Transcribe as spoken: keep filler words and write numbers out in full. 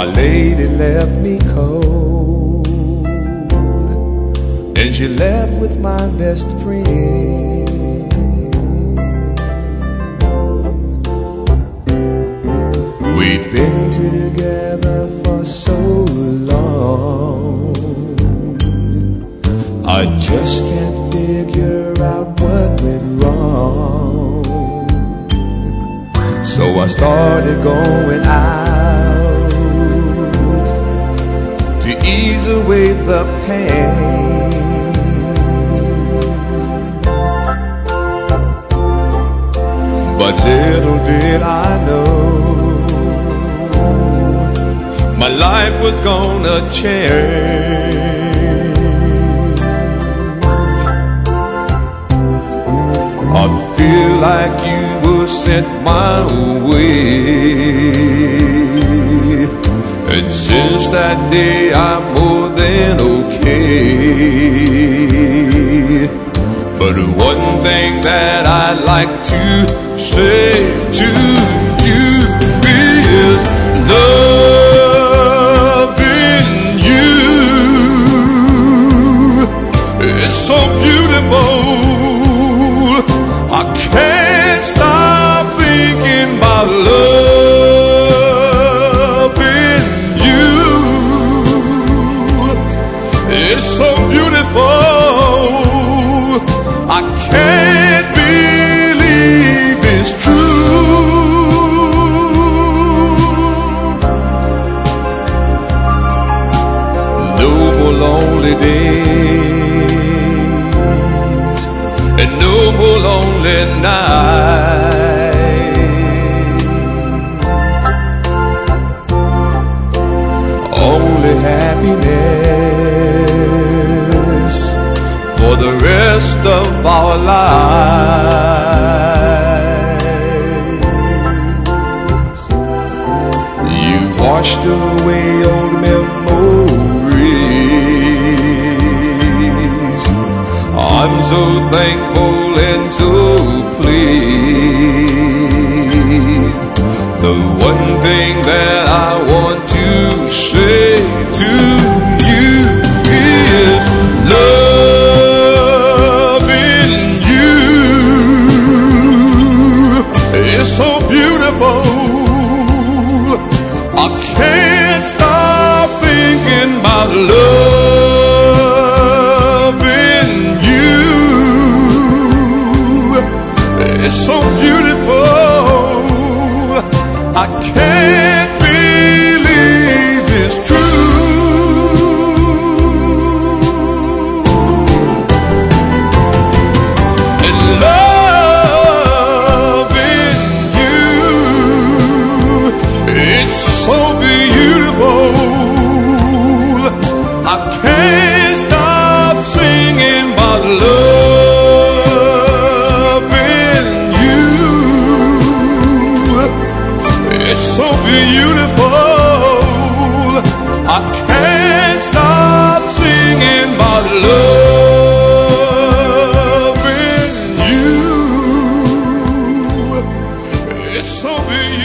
lady left me cold, and she left with my best friend. We'd been together for so long, I just can't figure out what went wrong. So I started going out to ease away the pain. But little did I know, my life was gonna change. I feel like you were sent my way, and since that day I'm more than okay. But one thing that I'd like to say to you is loving you is so beautiful. I can't stop thinking about loving you. It's so beautiful. I can't believe it's true. No more lonely days, and no more lonely nights. Only happiness for the rest of our lives. You washed away old memories. I'm so thankful and so pleased. The one thing that I want to say to you is loving you is so beautiful. I can't stop thinking about loving you. It's so beautiful. I can't believe it's true. And loving you, it's so beautiful. I can't stop singing about loving you. It's so beautiful. I can't stop singing about loving you. It's so beautiful.